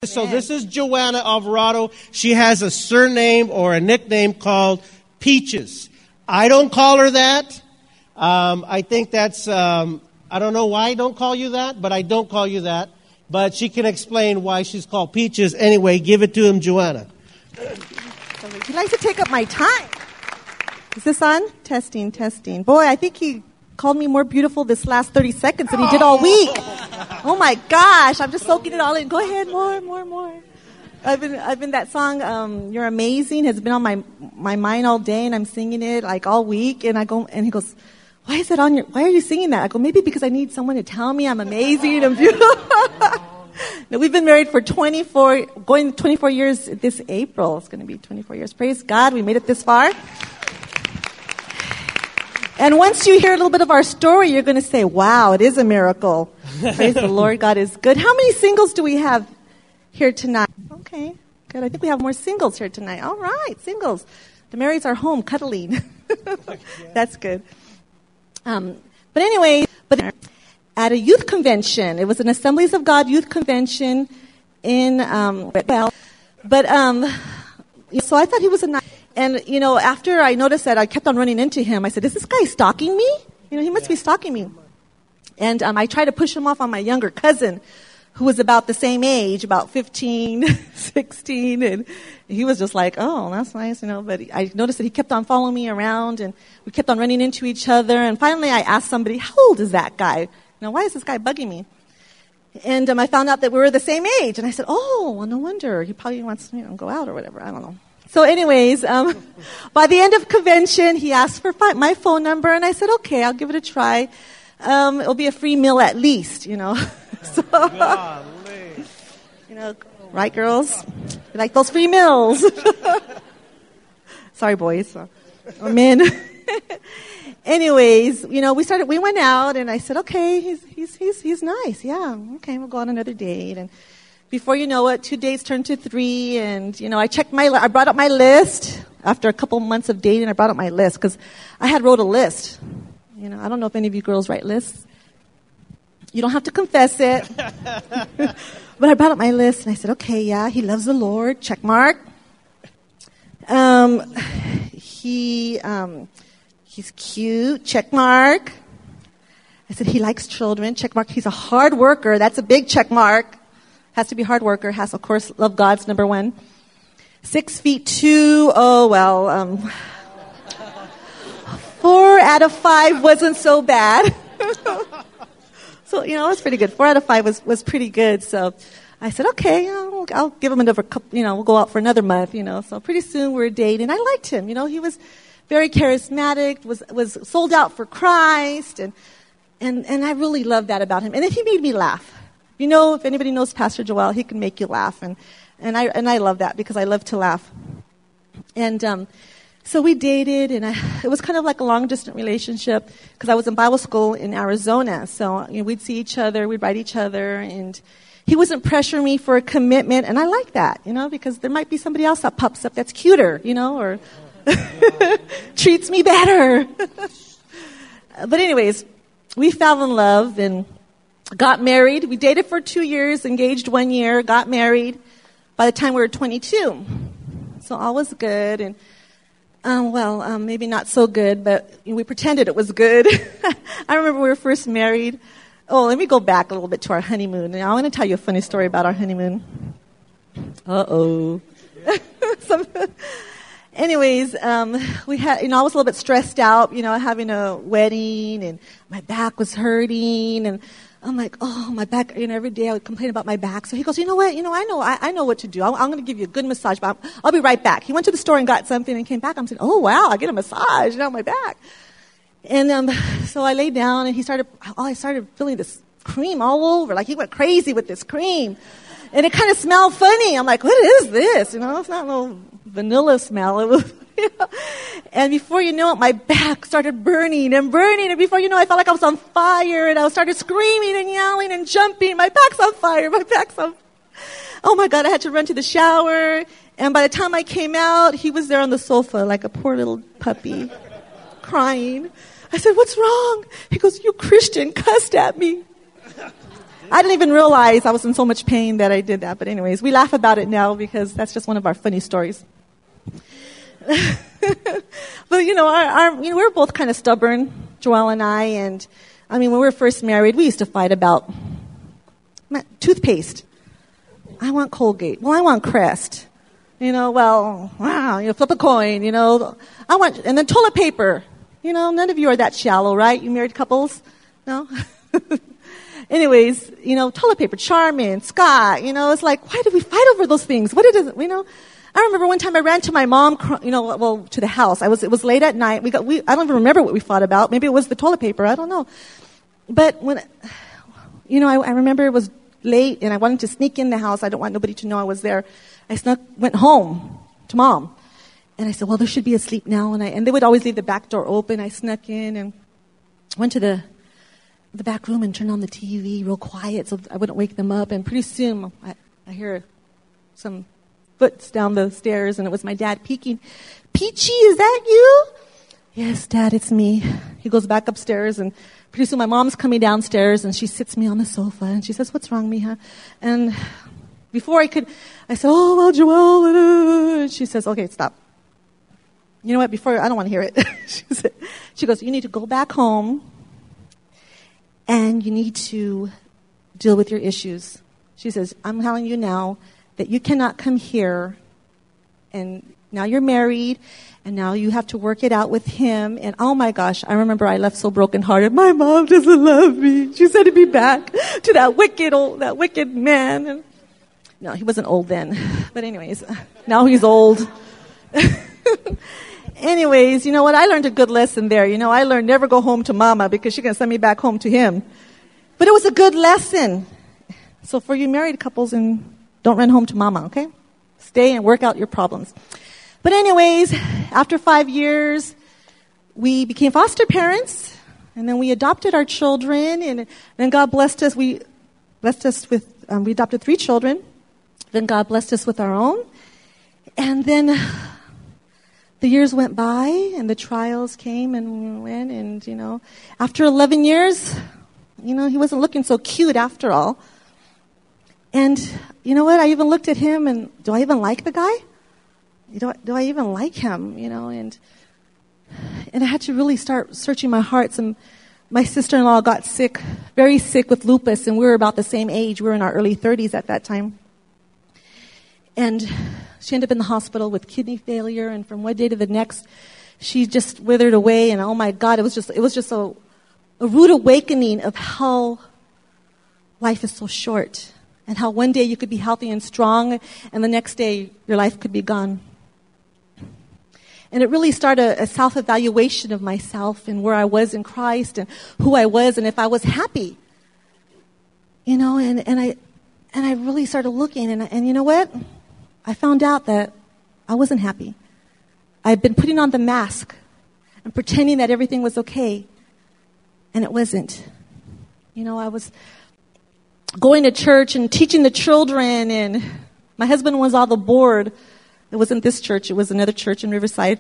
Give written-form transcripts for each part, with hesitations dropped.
So this is Joanna Alvarado. She has a surname or a nickname called Peaches. I don't call her that. I think that's, I don't know why I don't call you that, but I don't call you that. But she can explain why she's called Peaches. Anyway, give it to him, Joanna. He likes to take up my time. Is this on? Testing. Boy, I think he called me more beautiful this last 30 seconds than he did all week. Oh my gosh, I'm just soaking it all in. Go ahead, more. I've been that song, You're Amazing, has been on my mind all day, and I'm singing it like all week, and he goes, why are you singing that? I go, maybe because I need someone to tell me I'm amazing and beautiful. No, we've been married for 24 years this April. It's going to be 24 years. Praise God, we made it this far. And once you hear a little bit of our story, you're going to say, wow, it is a miracle. Praise the Lord, God is good. How many singles do we have here tonight? Okay, good. I think we have more singles here tonight. All right, singles. The marrieds are home cuddling. That's good. But anyway, at a youth convention, it was an Assemblies of God youth convention in, so I thought he was a nice. And, after I noticed that, I kept on running into him. I said, is this guy stalking me? He must be stalking me. And I tried to push him off on my younger cousin, who was about the same age, about 15, 16. And he was just like, oh, that's nice, But I noticed that he kept on following me around, and we kept on running into each other. And finally, I asked somebody, how old is that guy? Why is this guy bugging me? And I found out that we were the same age. And I said, oh, well, no wonder. He probably wants to go out or whatever. I don't know. So anyways, by the end of convention, he asked for my phone number, and I said, okay, I'll give it a try. It'll be a free meal at least, So, right, girls? You like those free meals? Sorry, boys. Or men. Anyways, we went out, and I said, okay, he's nice. Yeah, okay, we'll go on another date. And before you know it, 2 dates turned to 3, and, I brought up my list. After a couple months of dating, I brought up my list, because I had wrote a list. I don't know if any of you girls write lists. You don't have to confess it. But I brought up my list, and I said, okay, yeah, he loves the Lord, check mark. He's cute, check mark. I said, he likes children, check mark. He's a hard worker, that's a big check mark. Has to be hard worker, has, of course, love God's number 1. 6'2", 4 out of 5 wasn't so bad. So, it was pretty good. 4 out of 5 was pretty good. So I said, okay, I'll give him another couple, we'll go out for another month, So pretty soon we were dating. I liked him, he was very charismatic, was sold out for Christ, and I really loved that about him. And then he made me laugh. If anybody knows Pastor Joel, he can make you laugh, and I love that because I love to laugh. And so we dated, and it was kind of like a long-distance relationship because I was in Bible school in Arizona. So we'd see each other, we'd write each other, and he wasn't pressuring me for a commitment, and I like that, because there might be somebody else that pops up that's cuter, or treats me better. But anyways, we fell in love and got married. We dated for 2 years, engaged 1 year, got married by the time we were 22. So all was good, and maybe not so good, but we pretended it was good. I remember we were first married. Oh, let me go back a little bit to our honeymoon. Now, I want to tell you a funny story about our honeymoon. Uh-oh. Anyways, we had, I was a little bit stressed out, having a wedding, and my back was hurting, and I'm like, oh, my back, every day I would complain about my back. So he goes, you know what, I know what to do. I'm going to give you a good massage, but I'll be right back. He went to the store and got something and came back. I'm saying, oh, wow, I get a massage on my back. And so I laid down, and I started feeling this cream all over. Like he went crazy with this cream. And it kind of smelled funny. I'm like, what is this? It's not no vanilla smell. It was, And before you know it, my back started burning. And before you know it, I felt like I was on fire. And I started screaming and yelling and jumping. My back's on fire. Oh my God, I had to run to the shower. And by the time I came out, he was there on the sofa like a poor little puppy, crying. I said, what's wrong? He goes, you Christian cussed at me. I didn't even realize I was in so much pain that I did that. But anyways, we laugh about it now because that's just one of our funny stories. But we're both kind of stubborn, Joelle and I. And when we were first married, we used to fight about toothpaste. I want Colgate. Well, I want Crest. Flip a coin. And then toilet paper. None of you are that shallow, right? You married couples? No? Anyways, toilet paper, Charmin, Scott, it's like, why did we fight over those things? What is it, I remember one time I ran to my mom, to the house. It was late at night. I don't even remember what we fought about. Maybe it was the toilet paper. I don't know. But when, I remember it was late and I wanted to sneak in the house. I don't want nobody to know I was there. Went home to mom. And I said, well, there should be asleep now. And they would always leave the back door open. I snuck in and went to the back room and turned on the TV real quiet so I wouldn't wake them up. And pretty soon I hear some foots down the stairs, and it was my dad peeking. Peachy, is that you? Yes, Dad, it's me. He goes back upstairs, and pretty soon my mom's coming downstairs, and she sits me on the sofa, and she says, what's wrong, mija? And before I said, oh, well, Joelle. And she says, okay, stop. You know what? I don't want to hear it. She goes, you need to go back home, and you need to deal with your issues. She says, I'm telling you now that you cannot come here, and now you're married, and now you have to work it out with him. And oh my gosh, I remember I left so brokenhearted. My mom doesn't love me. She said to me back to that wicked man. And no, he wasn't old then. But anyways, now he's old. Anyways, you know what? I learned a good lesson there. I learned never go home to mama because she's going to send me back home to him. But it was a good lesson. So for you married couples, and don't run home to mama, okay? Stay and work out your problems. But anyways, after 5 years, we became foster parents, and then we adopted our children, and then God blessed us. We adopted 3 children. Then God blessed us with our own. And then the years went by, and the trials came and went, and, after 11 years, he wasn't looking so cute after all. And you know what? I even looked at him, and do I even like the guy? Do I even like him? And I had to really start searching my heart. My sister-in-law got sick, very sick with lupus, and we were about the same age. We were in our early 30s at that time. And she ended up in the hospital with kidney failure, and from one day to the next, she just withered away. And oh my God, it was just a rude awakening of how life is so short. And how one day you could be healthy and strong, and the next day your life could be gone. And it really started a self-evaluation of myself and where I was in Christ and who I was and if I was happy. And I really started looking, and you know what? I found out that I wasn't happy. I'd been putting on the mask and pretending that everything was okay, and it wasn't. I was going to church and teaching the children, and my husband was on the board. It wasn't this church, it was another church in Riverside.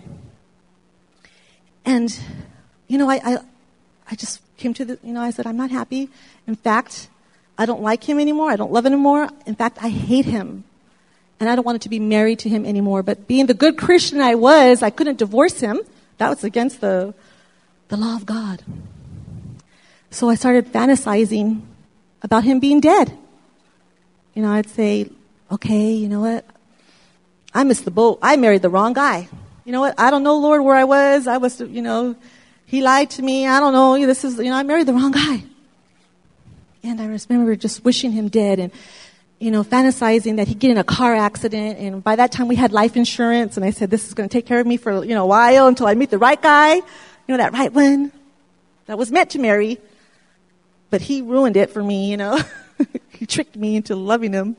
And, I just came to I said, I'm not happy. In fact, I don't like him anymore. I don't love him anymore. In fact, I hate him. And I don't want to be married to him anymore. But being the good Christian I was, I couldn't divorce him. That was against the law of God. So I started fantasizing about him being dead. I'd say, okay, you know what? I missed the boat. I married the wrong guy. You know what? I don't know, Lord, where I was. He lied to me. I don't know. I married the wrong guy. And I remember just wishing him dead and, fantasizing that he'd get in a car accident. And by that time we had life insurance. And I said, this is going to take care of me for, a while until I meet the right guy. That right one that was meant to marry. But he ruined it for me, He tricked me into loving him.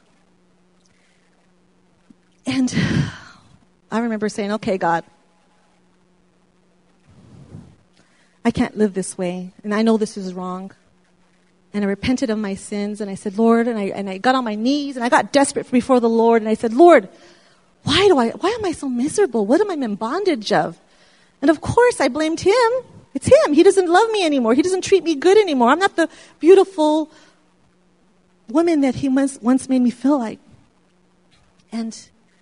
And I remember saying, okay, God, I can't live this way. And I know this is wrong. And I repented of my sins. And I said, Lord, and I got on my knees and I got desperate before the Lord. And I said, Lord, why am I so miserable? What am I in bondage of? And of course I blamed him. It's him. He doesn't love me anymore. He doesn't treat me good anymore. I'm not the beautiful woman that he once made me feel like. And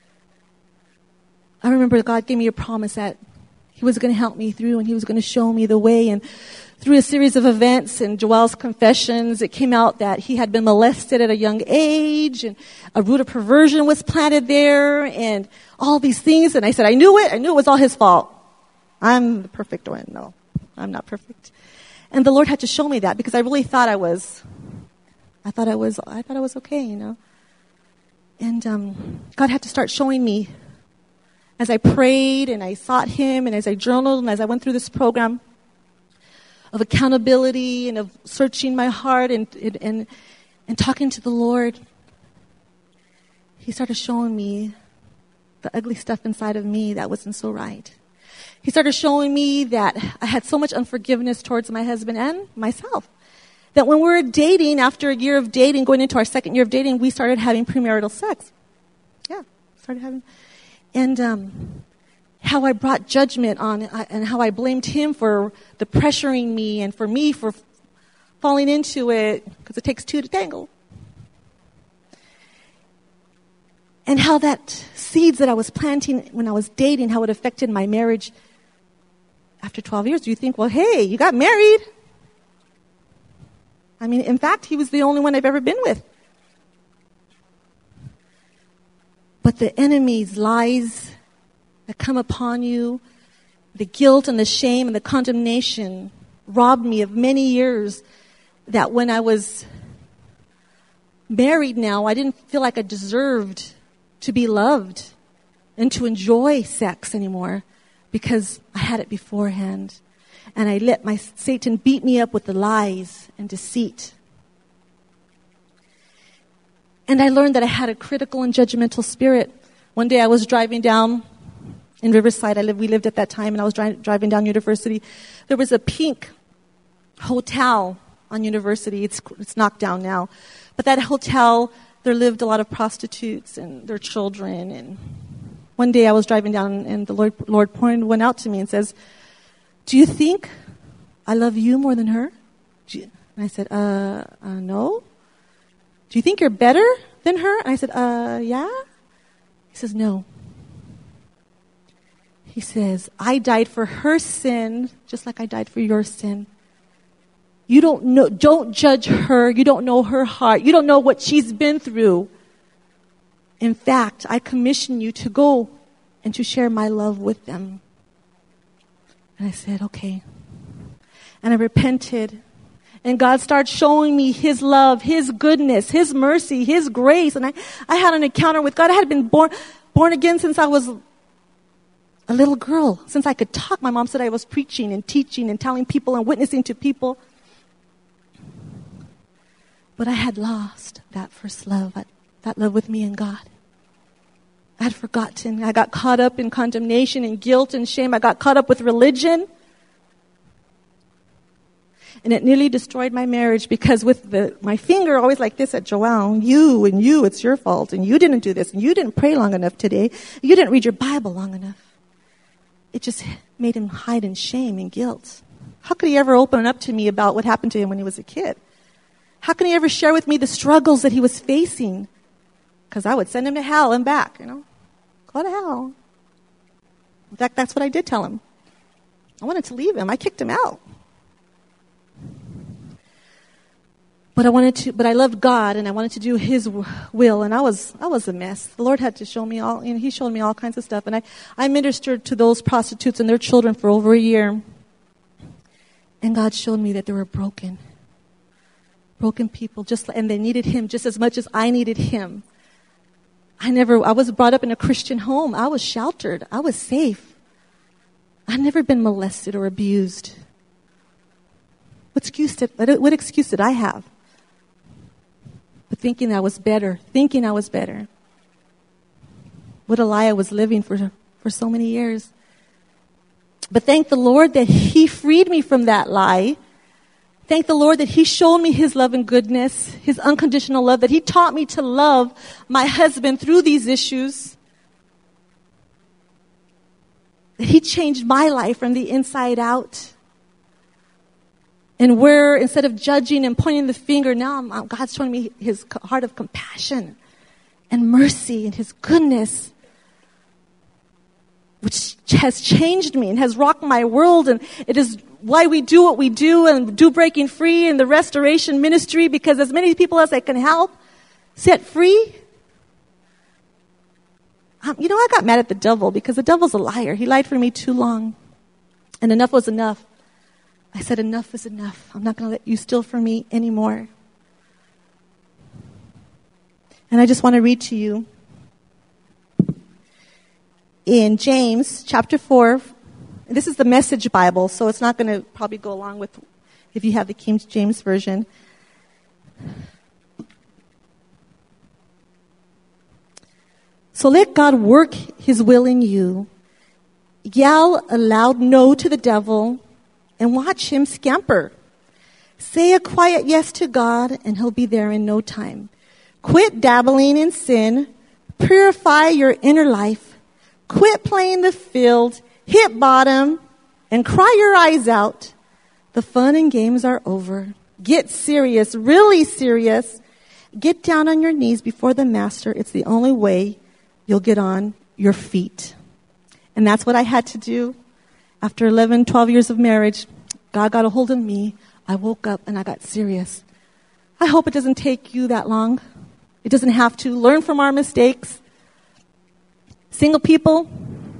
I remember God gave me a promise that he was going to help me through and he was going to show me the way. And through a series of events and Joel's confessions, it came out that he had been molested at a young age and a root of perversion was planted there and all these things. And I said, I knew it was all his fault. I'm the perfect one. No, I'm not perfect. And the Lord had to show me that because I really thought I was okay, you know. And God had to start showing me as I prayed and I sought him and as I journaled and as I went through this program of accountability and of searching my heart and talking to the Lord, he started showing me the ugly stuff inside of me that wasn't so right. He started showing me that I had so much unforgiveness towards my husband and myself. That when we were dating, after a year of dating, going into our second year of dating, we started having premarital sex. Yeah, started having. And how I brought judgment on and how I blamed him for the pressuring me and for me for falling into it, because it takes two to tangle. And how that seeds that I was planting when I was dating, how it affected my marriage after 12 years. Do you think, well, hey, you got married? I mean, in fact, he was the only one I've ever been with. But the enemy's lies that come upon you, the guilt and the shame and the condemnation robbed me of many years that when I was married now, I didn't feel like I deserved to be loved and to enjoy sex anymore because I had it beforehand. And I let Satan beat me up with the lies and deceit. And I learned that I had a critical and judgmental spirit. One day I was driving down in Riverside. We lived at that time, and I was driving down University. There was a pink hotel on University. It's knocked down now. But that hotel, there lived a lot of prostitutes and their children. And one day I was driving down, and the Lord went out to me and says, do you think I love you more than her? And I said, no. Do you think you're better than her? And I said, yeah. He says, no. He says, I died for her sin just like I died for your sin. You don't judge her. You don't know her heart. You don't know what she's been through. In fact, I commission you to go and to share my love with them. And I said, okay. And I repented. And God started showing me his love, his goodness, his mercy, his grace. And I had an encounter with God. I had been born again since I was a little girl. Since I could talk, my mom said I was preaching and teaching and telling people and witnessing to people. But I had lost that first love, that love with me and God. I had forgotten. I got caught up in condemnation and guilt and shame. I got caught up with religion. And it nearly destroyed my marriage because with my finger always like this at Joelle, you, it's your fault. And you didn't do this. And you didn't pray long enough today. You didn't read your Bible long enough. It just made him hide in shame and guilt. How could he ever open up to me about what happened to him when he was a kid? How can he ever share with me the struggles that he was facing? Because I would send him to hell and back, Go to hell. In fact, that's what I did tell him. I wanted to leave him. I kicked him out. But I loved God and I wanted to do his will, and I was a mess. The Lord had to show me he showed me all kinds of stuff. And I ministered to those prostitutes and their children for over a year. And God showed me that they were broken people, and they needed him just as much as I needed him. I was brought up in a Christian home. I was sheltered. I was safe. I've never been molested or abused. What excuse did I have? But thinking I was better. What a lie I was living for so many years. But thank the Lord that he freed me from that lie. Thank the Lord that he showed me his love and goodness, his unconditional love, that he taught me to love my husband through these issues. That he changed my life from the inside out. And where instead of judging and pointing the finger, now God's showing me his heart of compassion and mercy and his goodness, which has changed me and has rocked my world. And it is why we do what we do and do Breaking Free and the restoration ministry, because as many people as I can help set free. I got mad at the devil because the devil's a liar. He lied for me too long. And enough was enough. I said, enough is enough. I'm not going to let you steal from me anymore. And I just want to read to you in James chapter 4. This is the Message Bible, so it's not going to probably go along with if you have the King James Version. So let God work his will in you. Yell a loud no to the devil and watch him scamper. Say a quiet yes to God and he'll be there in no time. Quit dabbling in sin. Purify your inner life. Quit playing the field. Hit bottom and cry your eyes out. The fun and games are over. Get serious, really serious. Get down on your knees before the master. It's the only way you'll get on your feet. And that's what I had to do. After 11, 12 years of marriage, God got a hold of me. I woke up and I got serious. I hope it doesn't take you that long. It doesn't have to. Learn from our mistakes. Single people,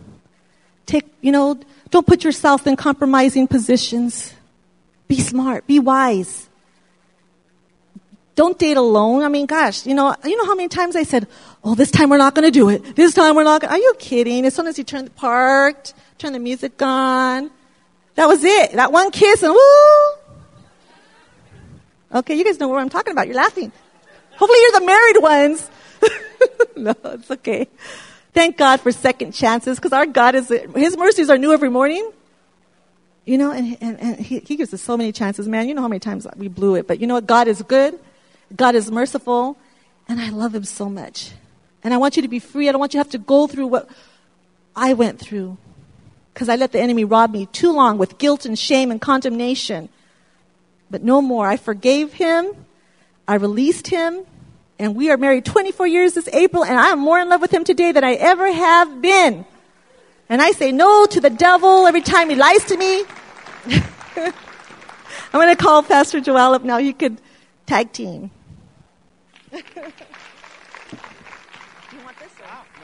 don't put yourself in compromising positions. Be smart. Be wise. Don't date alone. I mean, gosh, you know how many times I said, oh, this time we're not going to do it. This time we're not going to. Are you kidding? As soon as you turn the music on, that was it. That one kiss and woo. Okay, you guys know what I'm talking about. You're laughing. Hopefully you're the married ones. No, it's okay. Thank God for second chances, because our God his mercies are new every morning. And he gives us so many chances, man. You know how many times we blew it. But you know what? God is good. God is merciful. And I love him so much. And I want you to be free. I don't want you to have to go through what I went through, because I let the enemy rob me too long with guilt and shame and condemnation. But no more. I forgave him. I released him. And we are married 24 years this April. And I am more in love with him today than I ever have been. And I say no to the devil every time he lies to me. I'm going to call Pastor Joel up now. You could tag team. You want this?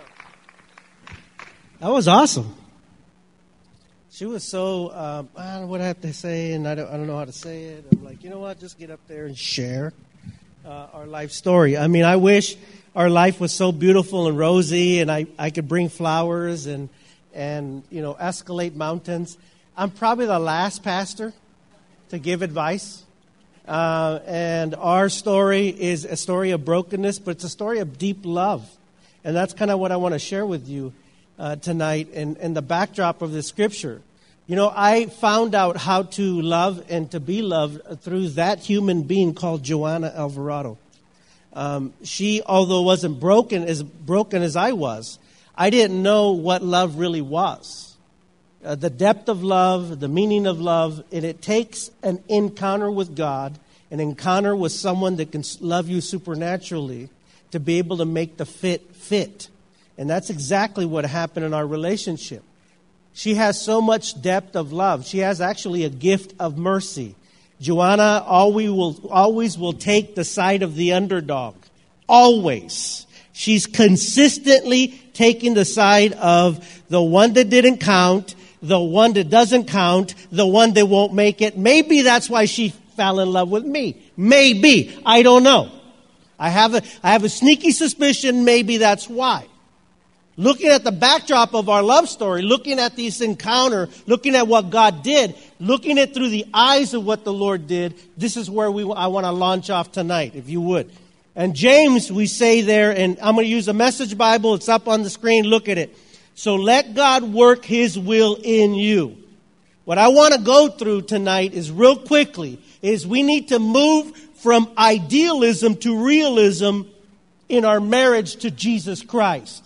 That was awesome. She was so, I don't know what I have to say, and I don't know how to say it. I'm like, you know what? Just get up there and share our life story. I mean, I wish our life was so beautiful and rosy, and I could bring flowers and escalate mountains. I'm probably the last pastor to give advice. And our story is a story of brokenness, but it's a story of deep love. And that's kind of what I want to share with you tonight in the backdrop of the scripture. I found out how to love and to be loved through that human being called Joanna Alvarado. She, although wasn't broken as I was, I didn't know what love really was. The depth of love, the meaning of love, and it takes an encounter with God, an encounter with someone that can love you supernaturally to be able to make the fit. And that's exactly what happened in our relationship. She has so much depth of love. She has actually a gift of mercy. Joanna always will take the side of the underdog. Always. She's consistently taking the side of the one that didn't count, the one that doesn't count, the one that won't make it. Maybe that's why she fell in love with me. Maybe. I don't know. I have a sneaky suspicion maybe that's why. Looking at the backdrop of our love story, looking at this encounter, looking at what God did, looking at through the eyes of what the Lord did, this is where I want to launch off tonight, if you would. And James, we say there, and I'm going to use a Message Bible. It's up on the screen. Look at it. So let God work his will in you. What I want to go through tonight is real quickly, is we need to move from idealism to realism in our marriage to Jesus Christ.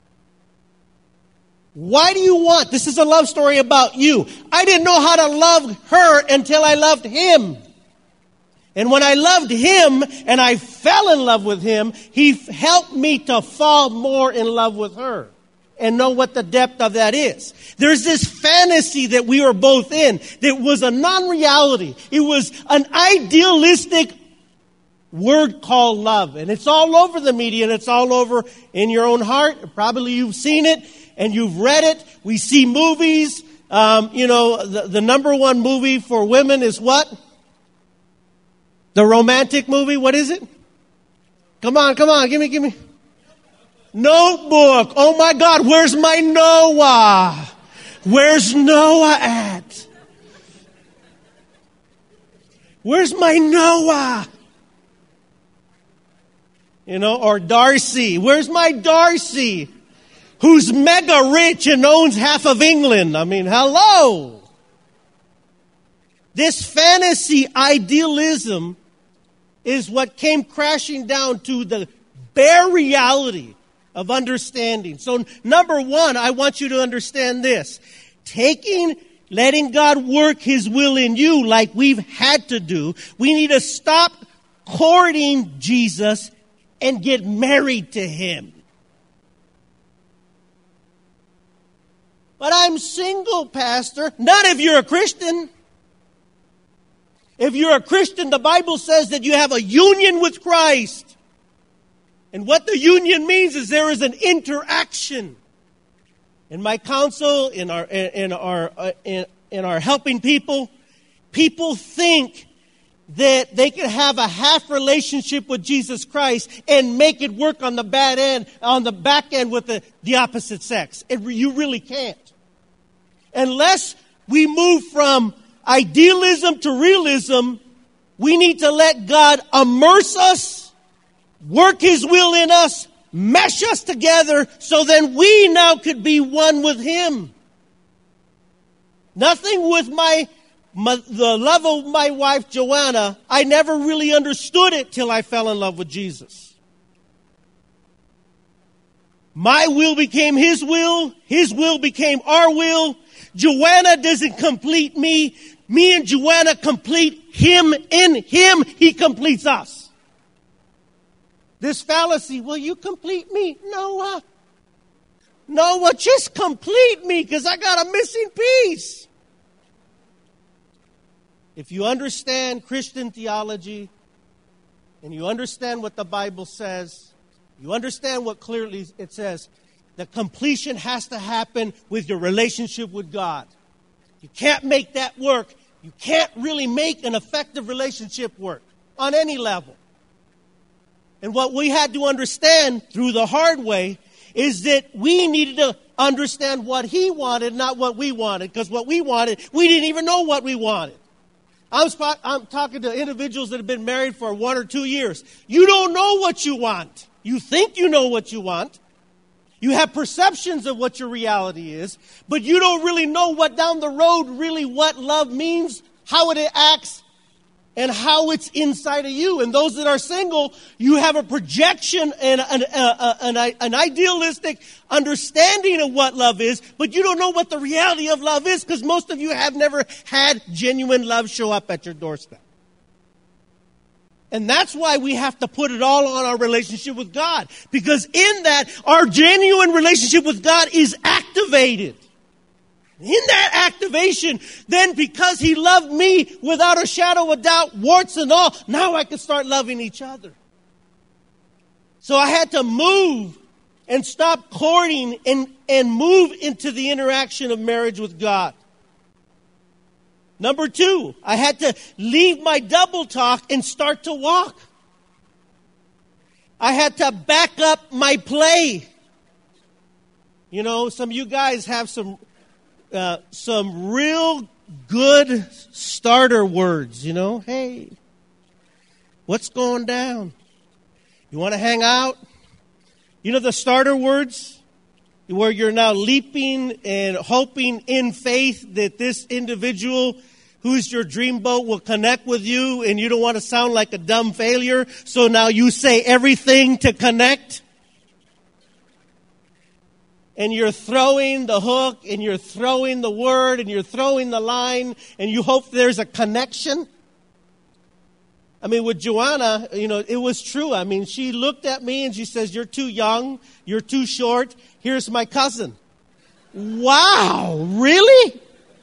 Why do you want? This is a love story about you. I didn't know how to love her until I loved him. And when I loved him and I fell in love with him, he helped me to fall more in love with her and know what the depth of that is. There's this fantasy that we were both in that was a non-reality. It was an idealistic word called love. And it's all over the media and it's all over in your own heart. Probably you've seen it and you've read it. We see movies. The number one movie for women is what? The romantic movie, what is it? Come on, give me. Notebook. Oh my God, where's my Noah? Where's Noah at? Where's my Noah? Or Darcy. Where's my Darcy? Who's mega rich and owns half of England. I mean, hello. This fantasy idealism is what came crashing down to the bare reality of understanding. So number one, I want you to understand this. Letting God work his will in you like we've had to do, we need to stop courting Jesus and get married to him. But I'm single, Pastor. Not if you're a Christian. If you're a Christian, the Bible says that you have a union with Christ. And what the union means is there is an interaction. In my counsel, in our helping people think that they can have a half relationship with Jesus Christ and make it work on the back end with the opposite sex. You really can't. Unless we move from idealism to realism, we need to let God immerse us, work his will in us, mesh us together so then we now could be one with him. Nothing with the love of my wife, Joanna. I never really understood it till I fell in love with Jesus. My will became his will became our will. Joanna doesn't complete me. Me and Joanna complete him. In him, he completes us. This fallacy, will you complete me? Noah, just complete me because I got a missing piece. If you understand Christian theology and you understand what the Bible says, you understand what clearly it says, the completion has to happen with your relationship with God. You can't make that work. You can't really make an effective relationship work on any level. And what we had to understand through the hard way is that we needed to understand what he wanted, not what we wanted. Because what we wanted, we didn't even know what we wanted. I'm talking to individuals that have been married for 1 or 2 years. You don't know what you want. You think you know what you want. You have perceptions of what your reality is, but you don't really know what down the road really what love means, how it acts, and how it's inside of you. And those that are single, you have a projection and an idealistic understanding of what love is, but you don't know what the reality of love is because most of you have never had genuine love show up at your doorstep. And that's why we have to put it all on our relationship with God. Because in that, our genuine relationship with God is activated. In that activation, then because he loved me without a shadow of doubt, warts and all, now I can start loving each other. So I had to move and stop courting and move into the interaction of marriage with God. Number 2, I had to leave my double talk and start to walk. I had to back up my play. Some of you guys have some real good starter words, Hey, what's going down? You want to hang out? The starter words where you're now leaping and hoping in faith that this individual who's your dreamboat will connect with you and you don't want to sound like a dumb failure. So now you say everything to connect. And you're throwing the hook and you're throwing the word and you're throwing the line and you hope there's a connection. I mean, with Joanna, it was true. I mean, she looked at me and she says, "You're too young. You're too short. Here's my cousin." Wow, really?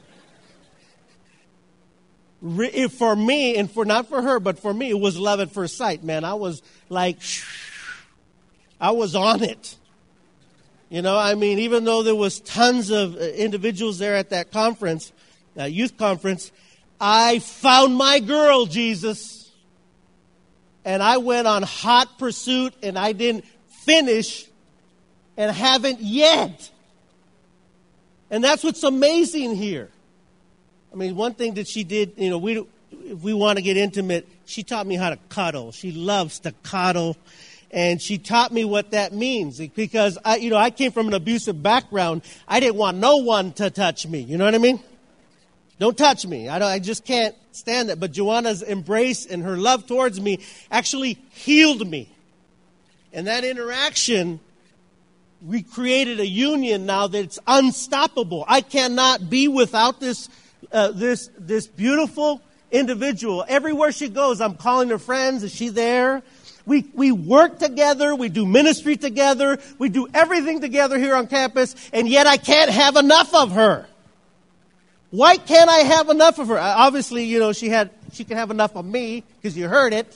For me, and not for her, but for me, it was love at first sight, man. I was like, I was on it. I mean, even though there was tons of individuals there at that conference, youth conference, I found my girl, Jesus. And I went on hot pursuit, and I didn't finish and haven't yet. And that's what's amazing here. I mean, one thing that she did, if we want to get intimate, she taught me how to cuddle. She loves to cuddle. And she taught me what that means. Because, I came from an abusive background. I didn't want no one to touch me. You know what I mean? Don't touch me. I just can't stand that. But Joanna's embrace and her love towards me actually healed me. And that interaction, we created a union now that's unstoppable. I cannot be without this beautiful individual. Everywhere she goes, I'm calling her friends. Is she there? We work together. We do ministry together. We do everything together here on campus. And yet I can't have enough of her. Why can't I have enough of her? Obviously, she can have enough of me because you heard it.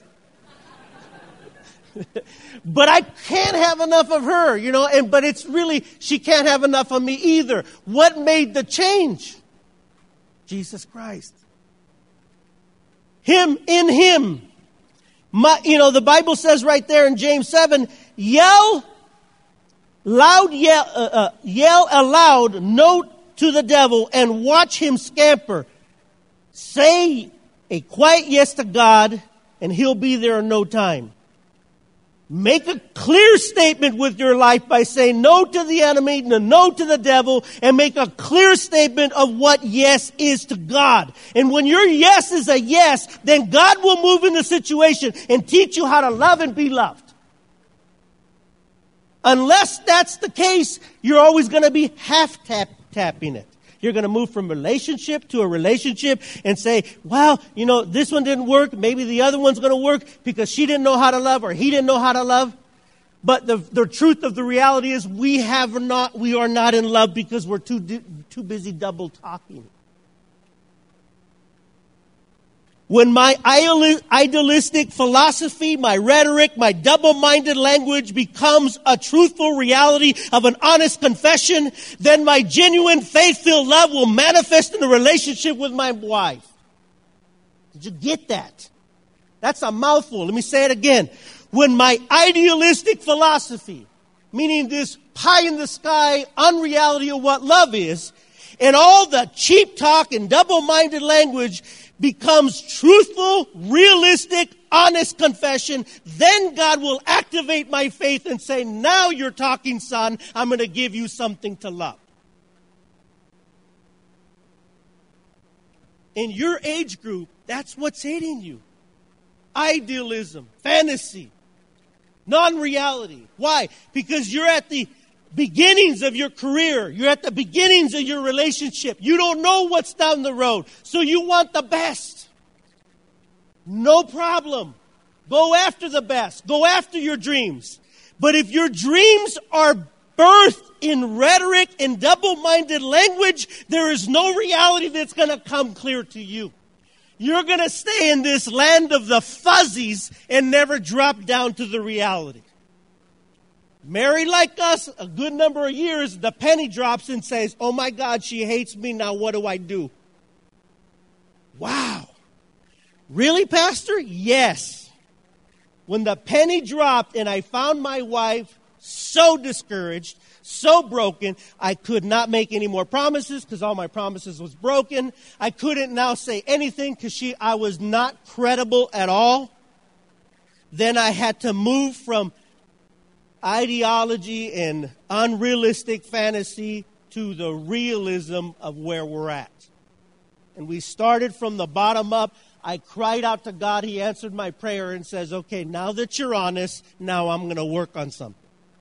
But I can't have enough of her, but it's really, she can't have enough of me either. What made the change? Jesus Christ. Him in him. The Bible says right there in James 7, yell aloud, note to the devil and watch him scamper. Say a quiet yes to God and he'll be there in no time. Make a clear statement with your life by saying no to the enemy, no to the devil, and make a clear statement of what yes is to God. And when your yes is a yes, then God will move in the situation and teach you how to love and be loved. Unless that's the case, you're always going to be half-tapping it. You're going to move from relationship to a relationship and say, well, this one didn't work. Maybe the other one's going to work because she didn't know how to love or he didn't know how to love. But the truth of the reality is we are not in love because we're too busy double talking. When my idealistic philosophy, my rhetoric, my double-minded language becomes a truthful reality of an honest confession, then my genuine faith-filled love will manifest in a relationship with my wife. Did you get that? That's a mouthful. Let me say it again. When my idealistic philosophy, meaning this pie-in-the-sky unreality of what love is, and all the cheap talk and double-minded language becomes truthful, realistic, honest confession, then God will activate my faith and say, now you're talking, son. I'm going to give you something to love. In your age group, that's what's hitting you. Idealism, fantasy, non-reality. Why? Because you're at the beginnings of your career. You're at the beginnings of your relationship. You don't know what's down the road. So you want the best. No problem. Go after the best. Go after your dreams. But if your dreams are birthed in rhetoric and double-minded language, there is no reality that's going to come clear to you. You're going to stay in this land of the fuzzies and never drop down to the reality. Married like us, a good number of years, the penny drops and says, oh my God, she hates me, now what do I do? Wow. Really, Pastor? Yes. When the penny dropped and I found my wife so discouraged, so broken, I could not make any more promises because all my promises was broken. I couldn't now say anything because I was not credible at all. Then I had to move from ideology and unrealistic fantasy to the realism of where we're at. And we started from the bottom up. I cried out to God. He answered my prayer and says, okay, now that you're honest, now I'm going to work on something.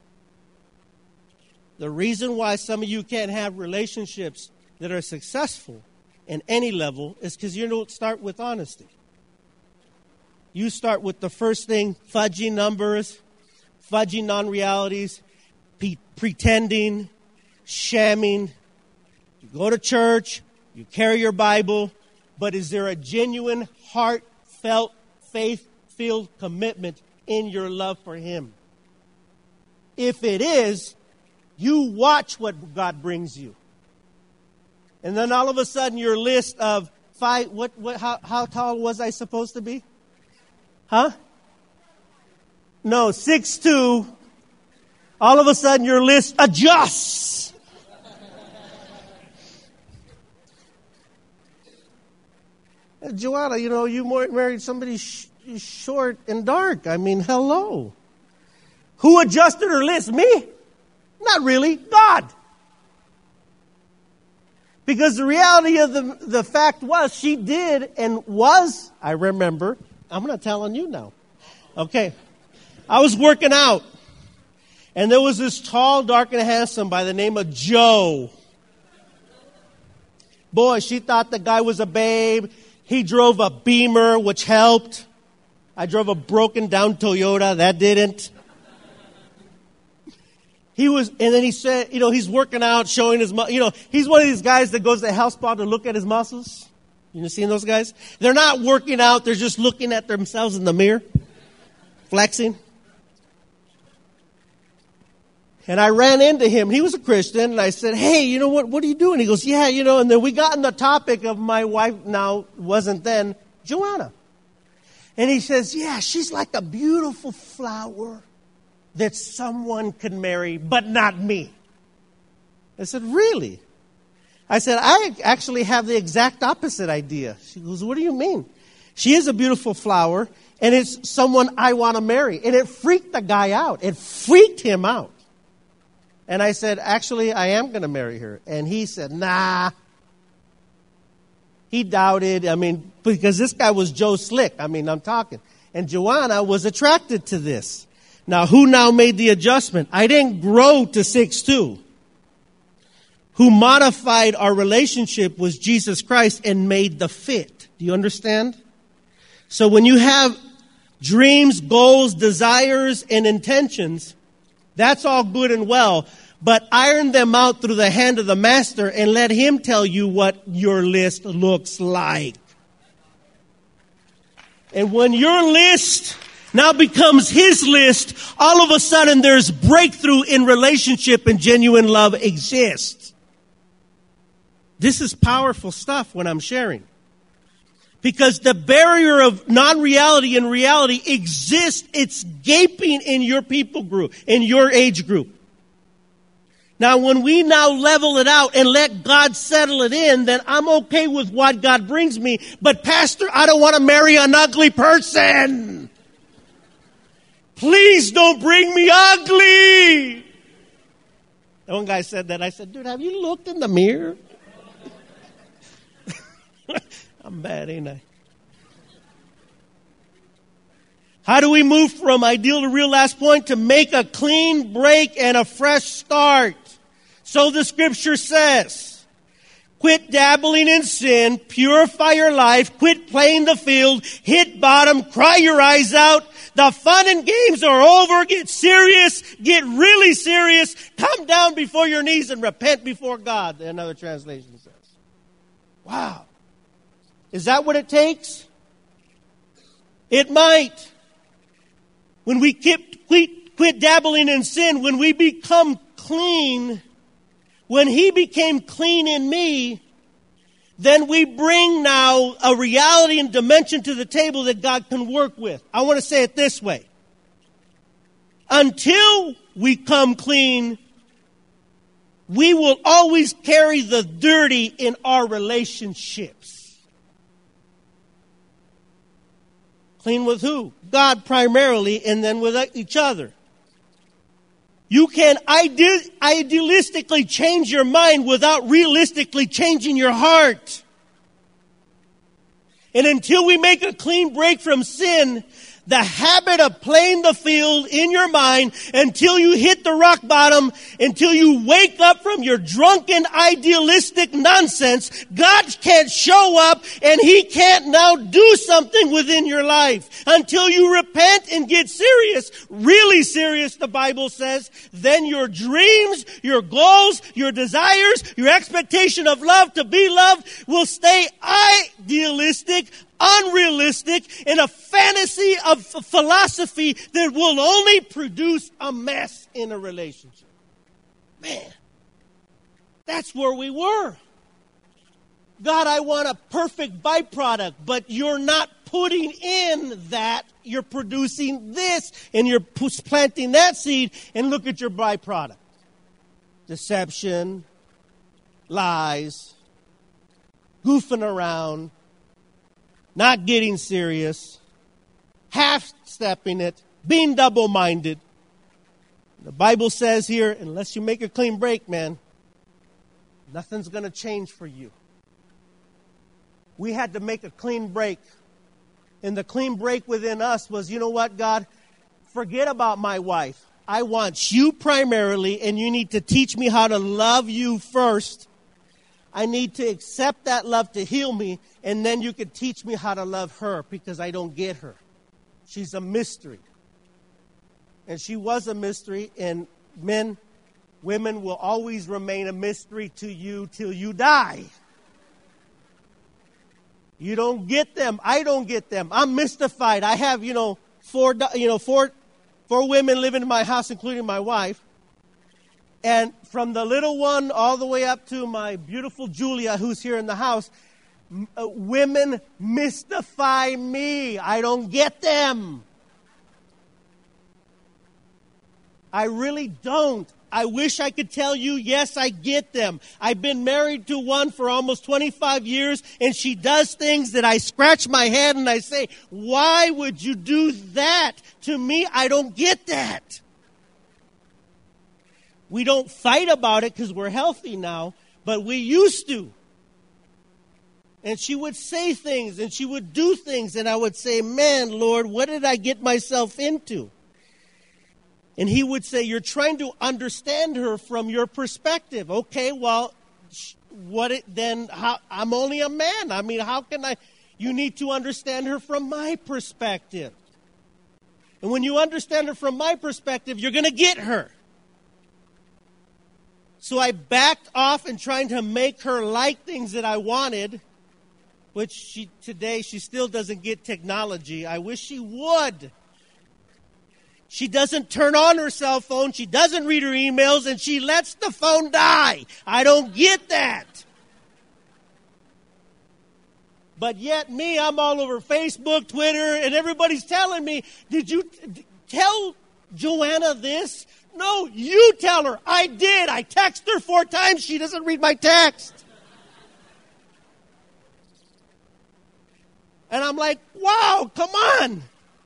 The reason why some of you can't have relationships that are successful in any level is because you don't start with honesty. you start with the first thing, fudging numbers, fudging non-realities, pretending, shamming. You go to church, you carry your Bible, but is there a genuine, heartfelt, faith-filled commitment in your love for Him? If it is, you watch what God brings you. And then all of a sudden your list of how tall was I supposed to be? Huh? No, 6'2". All of a sudden your list adjusts. Joanna, you married somebody short and dark. I mean, hello. Who adjusted her list? Me? Not really. God. Because the reality of the fact was, she did and was, I remember. I'm going to tell on you now. Okay. I was working out. And there was this tall, dark, and handsome by the name of Joe. Boy, she thought the guy was a babe. He drove a Beamer, which helped. I drove a broken down Toyota. That didn't. And then he said, he's working out, showing his, he's one of these guys that goes to the health spa to look at his muscles. You seen those guys? They're not working out. They're just looking at themselves in the mirror, flexing. And I ran into him. He was a Christian. And I said, hey, what are you doing? He goes, yeah, and then we got on the topic of my wife now, wasn't then, Joanna. And he says, yeah, she's like a beautiful flower that someone could marry, but not me. I said, really? I said, I actually have the exact opposite idea. She goes, what do you mean? She is a beautiful flower, and it's someone I want to marry. And it freaked the guy out. It freaked him out. And I said, actually, I am going to marry her. And he said, nah. He doubted, because this guy was Joe Slick. I'm talking. And Joanna was attracted to this. Now, who now made the adjustment? I didn't grow to 6'2". Who modified our relationship was Jesus Christ and made the fit. Do you understand? So when you have dreams, goals, desires, and intentions, that's all good and well. But iron them out through the hand of the master and let him tell you what your list looks like. And when your list now becomes his list, all of a sudden there's breakthrough in relationship and genuine love exists. This is powerful stuff when I'm sharing. Because the barrier of non-reality and reality exists. It's gaping in your people group, in your age group. Now, when we now level it out and let God settle it in, then I'm okay with what God brings me. But Pastor, I don't want to marry an ugly person. Please don't bring me ugly. One guy said that. I said, dude, have you looked in the mirror? I'm bad, ain't I? How do we move from ideal to real? Last point, to make a clean break and a fresh start. So the scripture says, quit dabbling in sin, purify your life, quit playing the field, hit bottom, cry your eyes out. The fun and games are over. Get serious. Get really serious. Come down before your knees and repent before God, another translation says. Wow. Is that what it takes? It might. When we quit dabbling in sin, when we become clean, when He became clean in me, then we bring now a reality and dimension to the table that God can work with. I want to say it this way. Until we come clean, we will always carry the dirty in our relationships. Clean with who? God primarily, and then with each other. You can idealistically change your mind without realistically changing your heart. And until we make a clean break from sin, the habit of playing the field in your mind until you hit the rock bottom, until you wake up from your drunken idealistic nonsense, God can't show up and He can't now do something within your life. Until you repent and get serious, really serious, the Bible says, then your dreams, your goals, your desires, your expectation of love, to be loved, will stay idealistic, unrealistic, in a fantasy of philosophy that will only produce a mess in a relationship. Man, that's where we were. God, I want a perfect byproduct, but you're not putting in that. You're producing this, and you're planting that seed, and look at your byproduct. Deception, lies, goofing around, not getting serious, half-stepping it, being double-minded. The Bible says here, unless you make a clean break, man, nothing's going to change for you. We had to make a clean break. And the clean break within us was, you know what, God? Forget about my wife. I want you primarily, and you need to teach me how to love you first. I need to accept that love to heal me, and then you can teach me how to love her, because I don't get her. She's a mystery. And she was a mystery, and women will always remain a mystery to you till you die. You don't get them. I don't get them. I'm mystified. I have, four women living in my house, including my wife. And from the little one all the way up to my beautiful Julia, who's here in the house, women mystify me. I don't get them. I really don't. I wish I could tell you, yes, I get them. I've been married to one for almost 25 years, and she does things that I scratch my head and I say, why would you do that to me? I don't get that. We don't fight about it because we're healthy now, but we used to. And she would say things and she would do things, and I would say, man, Lord, what did I get myself into? And He would say, you're trying to understand her from your perspective. Okay, well, I'm only a man. I mean, how can I? You need to understand her from my perspective. And when you understand her from my perspective, you're going to get her. So I backed off in trying to make her like things that I wanted, which today she still doesn't get technology. I wish she would. She doesn't turn on her cell phone. She doesn't read her emails, and she lets the phone die. I don't get that. But yet me, I'm all over Facebook, Twitter, and everybody's telling me, did you tell Joanna this? No, you tell her. I did. I text her 4 times. She doesn't read my text. And I'm like, wow, come on.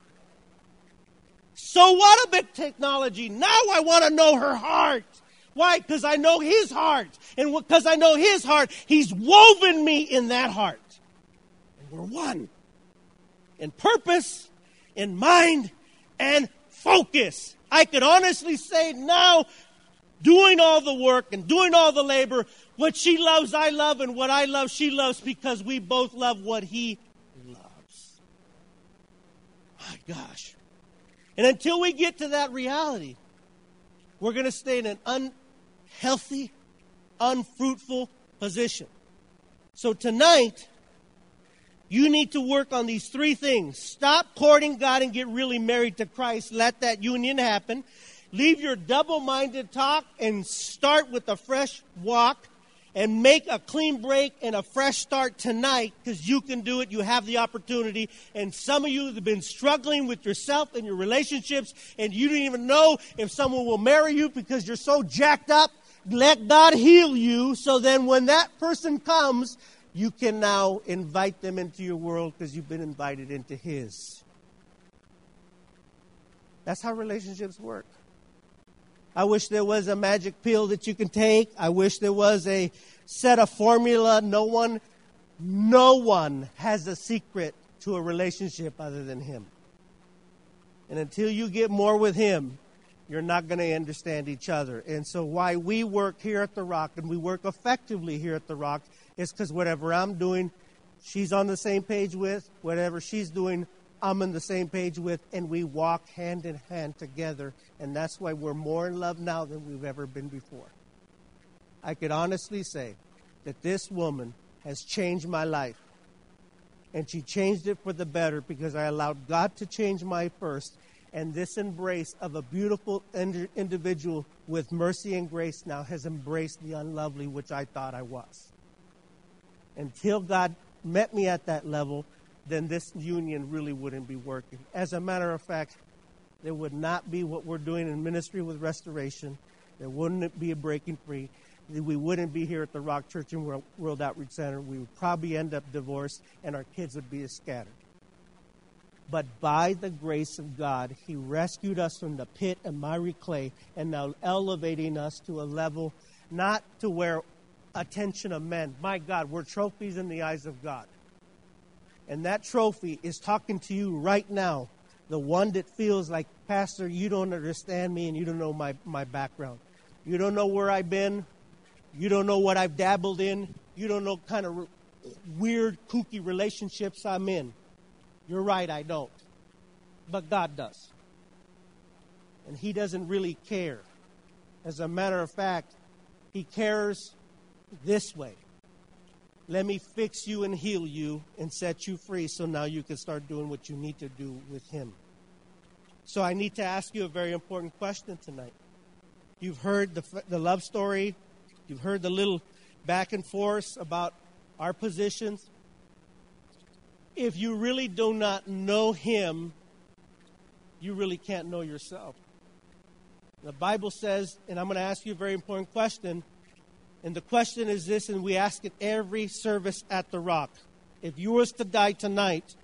So what about technology? Now I want to know her heart. Why? Because I know His heart. And because I know His heart, He's woven me in that heart. And we're one. In purpose, in mind, and focus. I could honestly say now, doing all the work and doing all the labor, what she loves, I love, and what I love, she loves, because we both love what He loves. My gosh. And until we get to that reality, we're going to stay in an unhealthy, unfruitful position. So tonight, you need to work on these 3 things. Stop courting God and get really married to Christ. Let that union happen. Leave your double-minded talk and start with a fresh walk. And make a clean break and a fresh start tonight, because you can do it. You have the opportunity. And some of you have been struggling with yourself and your relationships, and you don't even know if someone will marry you because you're so jacked up. Let God heal you, so then when that person comes, you can now invite them into your world because you've been invited into His. That's how relationships work. I wish there was a magic pill that you can take. I wish there was a set of formula. No one has a secret to a relationship other than Him. And until you get more with Him, you're not going to understand each other. And so why we work here at The Rock, and we work effectively here at The Rock, is because whatever I'm doing, she's on the same page with. Whatever she's doing, I'm on the same page with. And we walk hand in hand together. And that's why we're more in love now than we've ever been before. I could honestly say that this woman has changed my life. And she changed it for the better because I allowed God to change my first. And this embrace of a beautiful individual with mercy and grace now has embraced the unlovely, which I thought I was. Until God met me at that level, then this union really wouldn't be working. As a matter of fact, there would not be what we're doing in ministry with restoration. There wouldn't be a breaking free. We wouldn't be here at the Rock Church and World Outreach Center. We would probably end up divorced, and our kids would be scattered. But by the grace of God, He rescued us from the pit of miry clay and now elevating us to a level not to where attention of men. My God, we're trophies in the eyes of God. And that trophy is talking to you right now, the one that feels like, Pastor, you don't understand me and you don't know my background. You don't know where I've been. You don't know what I've dabbled in. You don't know kind of weird, kooky relationships I'm in. You're right, I don't. But God does. And He doesn't really care. As a matter of fact, He cares this way. Let me fix you and heal you and set you free so now you can start doing what you need to do with Him. So I need to ask you a very important question tonight. You've heard the love story. You've heard the little back and forth about our positions. If you really do not know Him, you really can't know yourself. The Bible says, and I'm going to ask you a very important question, and the question is this, and we ask it every service at The Rock. If you was to die tonight,